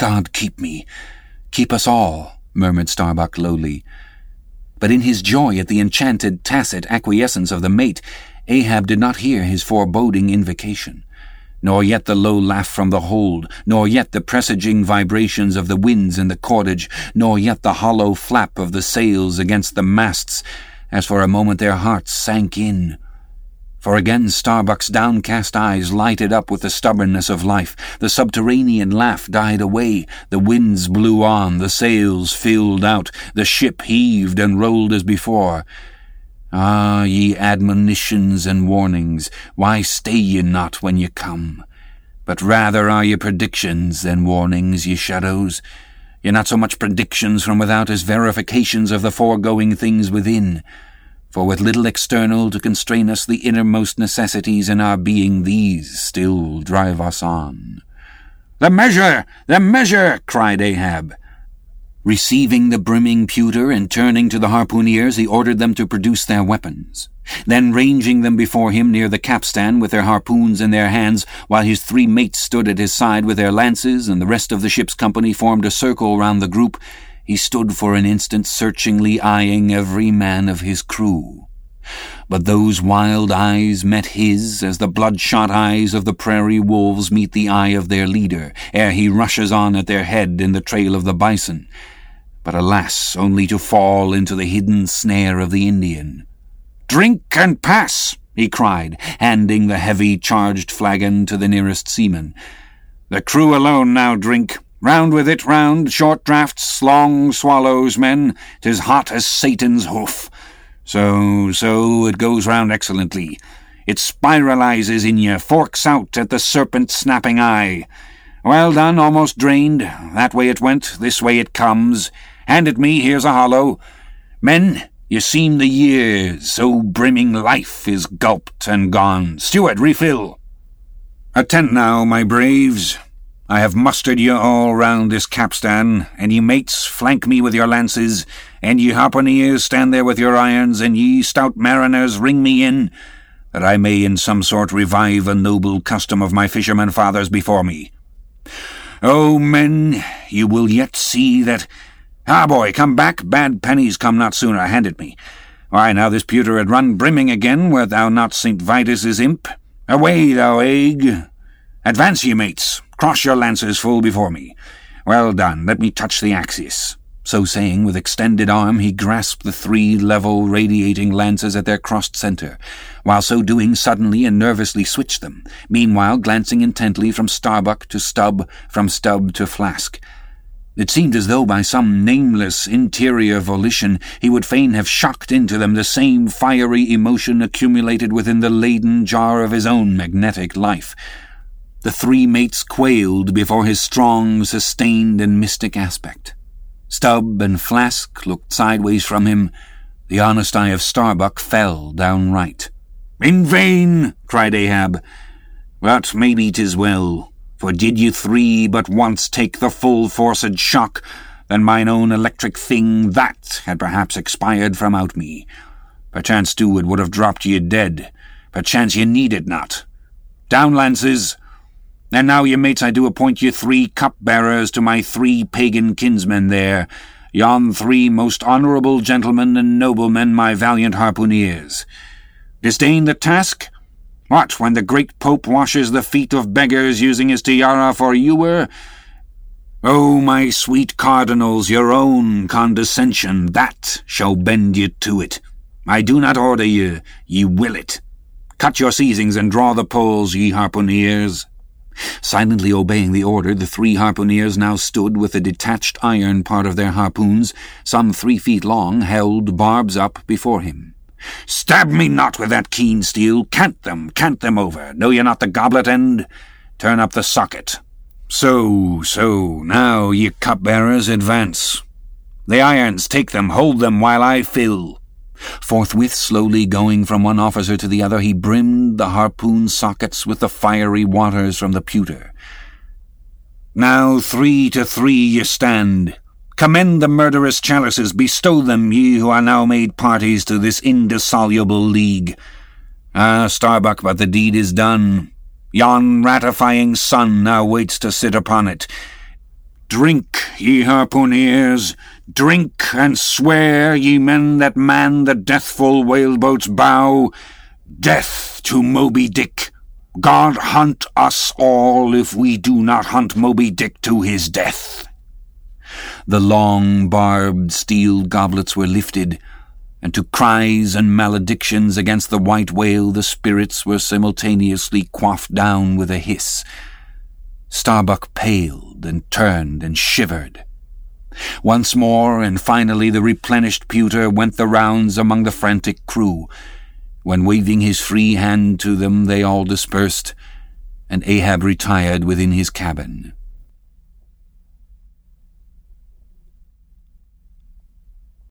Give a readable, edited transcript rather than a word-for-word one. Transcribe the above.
God keep me, keep us all, murmured Starbuck lowly. But in his joy at the enchanted, tacit acquiescence of the mate, Ahab did not hear his foreboding invocation, nor yet the low laugh from the hold, nor yet the presaging vibrations of the winds in the cordage, nor yet the hollow flap of the sails against the masts, as for a moment their hearts sank in. For again Starbuck's downcast eyes lighted up with the stubbornness of life. The subterranean laugh died away. The winds blew on, the sails filled out, the ship heaved and rolled as before. Ah, ye admonitions and warnings, why stay ye not when ye come? But rather are ye predictions than warnings, ye shadows. Ye not so much predictions from without as verifications of the foregoing things within. For with little external to constrain us, the innermost necessities in our being, these still drive us on. "The measure! The measure!" cried Ahab. Receiving the brimming pewter and turning to the harpooneers, he ordered them to produce their weapons. Then, ranging them before him near the capstan with their harpoons in their hands, while his 3 mates stood at his side with their lances and the rest of the ship's company formed a circle round the group, he stood for an instant searchingly eyeing every man of his crew. But those wild eyes met his as the bloodshot eyes of the prairie wolves meet the eye of their leader, ere he rushes on at their head in the trail of the bison. But alas, only to fall into the hidden snare of the Indian. "Drink and pass!" he cried, handing the heavy charged flagon to the nearest seaman. "The crew alone now drink. Round with it, round, short draughts, long swallows, men. 'Tis hot as Satan's hoof. So, it goes round excellently. It spiralizes in ye, forks out at the serpent snapping eye. Well done, almost drained. That way it went, this way it comes. Hand it me, here's a hollow. Men, ye seem the years, so brimming life is gulped and gone. Steward, refill. Attend now, my braves. I have mustered ye all round this capstan, and ye mates, flank me with your lances, and ye harpooneers, stand there with your irons, and ye stout mariners, ring me in, that I may in some sort revive a noble custom of my fisherman fathers before me. Oh, men, you will yet see that... Ah, boy, come back, bad pennies come not sooner, hand it me. Why, now this pewter had run brimming again, wert thou not St. Vitus's imp. Away, thou egg. Advance, ye mates, cross your lances full before me. Well done, let me touch the axis." So saying, with extended arm, he grasped the 3 level, radiating lances at their crossed center, while so doing suddenly and nervously switched them, meanwhile glancing intently from Starbuck to Stubb, from Stubb to Flask. It seemed as though by some nameless interior volition he would fain have shocked into them the same fiery emotion accumulated within the Leyden jar of his own magnetic life. The 3 mates quailed before his strong, sustained, and mystic aspect. Stubb and Flask looked sideways from him. The honest eye of Starbuck fell downright. "In vain!" cried Ahab. "But maybe 'tis well, for did you 3 but once take the full-forced shock, then mine own electric thing, that had perhaps expired from out me. Perchance, too, it would have dropped ye dead. Perchance ye need it not. Down, lances! And now, ye mates, I do appoint you 3 cup-bearers to my 3 pagan kinsmen there, yon 3 most honourable gentlemen and noblemen, my valiant harpooneers. Disdain the task? What, when the great Pope washes the feet of beggars using his tiara for ewer? Oh, my sweet cardinals, your own condescension, that shall bend ye to it. I do not order ye will it. Cut your seizings and draw the poles, ye harpooneers." Silently obeying the order, the 3 harpooneers now stood with the detached iron part of their harpoons, some 3 feet long, held barbs up before him. "Stab me not with that keen steel. Cant them over. Know ye not the goblet end? Turn up the socket. So, now, ye cup-bearers, advance. The irons, take them, hold them while I fill." Forthwith, slowly going from one officer to the other, he brimmed the harpoon sockets with the fiery waters from the pewter. "Now 3 to 3 ye stand. Commend the murderous chalices, bestow them, ye who are now made parties to this indissoluble league. Ah, Starbuck, but the deed is done. Yon ratifying sun now waits to sit upon it. Drink, ye harpooneers, drink and swear, ye men that man the deathful whaleboat's bow, death to Moby Dick. God hunt us all if we do not hunt Moby Dick to his death. The long, barbed steel goblets were lifted, and to cries and maledictions against the white whale the spirits were simultaneously quaffed down with a hiss. Starbuck paled and turned and shivered. Once more, and finally, the replenished pewter went the rounds among the frantic crew, when, waving his free hand to them, they all dispersed, and Ahab retired within his cabin.